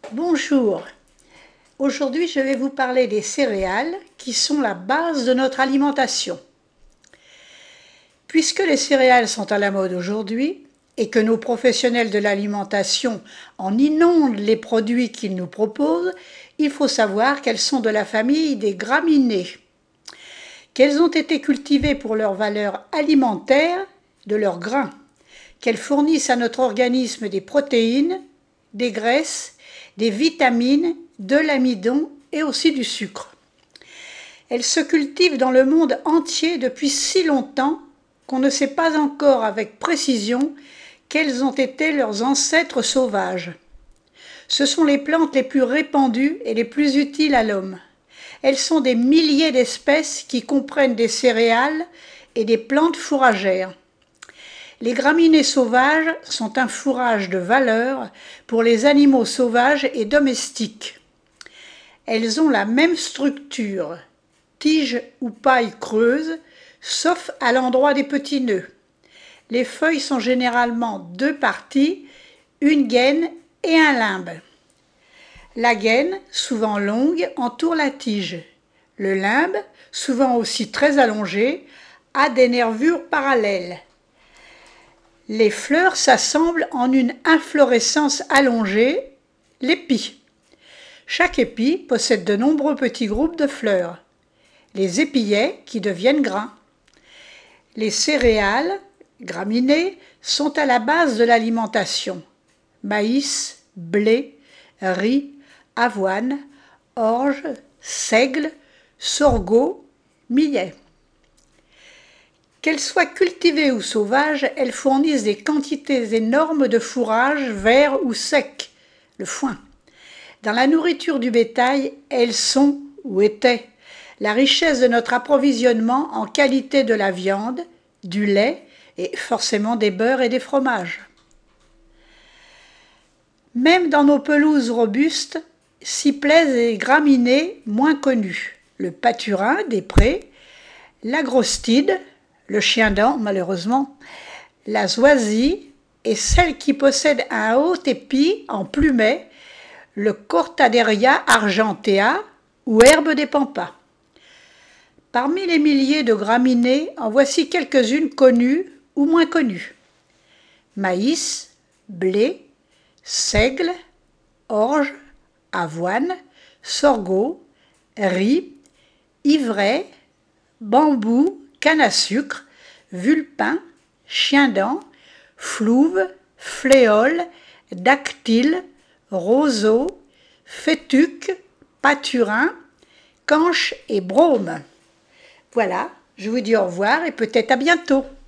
Bonjour, aujourd'hui je vais vous parler des céréales qui sont la base de notre alimentation. Puisque les céréales sont à la mode aujourd'hui et que nos professionnels de l'alimentation en inondent les produits qu'ils nous proposent, il faut savoir qu'elles sont de la famille des graminées, qu'elles ont été cultivées pour leur valeur alimentaire de leurs grains, qu'elles fournissent à notre organisme des protéines, des graisses, des vitamines, de l'amidon et aussi du sucre. Elles se cultivent dans le monde entier depuis si longtemps qu'on ne sait pas encore avec précision quels ont été leurs ancêtres sauvages. Ce sont les plantes les plus répandues et les plus utiles à l'homme. Elles sont des milliers d'espèces qui comprennent des céréales et des plantes fourragères. Les graminées sauvages sont un fourrage de valeur pour les animaux sauvages et domestiques. Elles ont la même structure, tige ou paille creuse, sauf à l'endroit des petits nœuds. Les feuilles sont généralement deux parties, une gaine et un limbe. La gaine, souvent longue, entoure la tige. Le limbe, souvent aussi très allongé, a des nervures parallèles. Les fleurs s'assemblent en une inflorescence allongée, l'épi. Chaque épi possède de nombreux petits groupes de fleurs, les épillets qui deviennent grains. Les céréales, graminées, sont à la base de l'alimentation. Maïs, blé, riz, avoine, orge, seigle, sorgho, millet. Qu'elles soient cultivées ou sauvages, elles fournissent des quantités énormes de fourrage vert ou sec, le foin. Dans la nourriture du bétail, elles sont, ou étaient, la richesse de notre approvisionnement en qualité de la viande, du lait et forcément des beurres et des fromages. Même dans nos pelouses robustes, s'y plaisent les graminées moins connues, le paturin des prés, l'agrostide, le chien-dent malheureusement, la zoisie et celle qui possède un haut épi en plumet, le Cortaderia argentea ou herbe des pampas. Parmi les milliers de graminées, en voici quelques-unes connues ou moins connues. Maïs, blé, seigle, orge, avoine, sorgho, riz, ivraie, bambou, canne à sucre, vulpin, chien-dent, flouve, fléole, dactyle, roseau, fétuc, paturin, canche et brome. Voilà, je vous dis au revoir et peut-être à bientôt.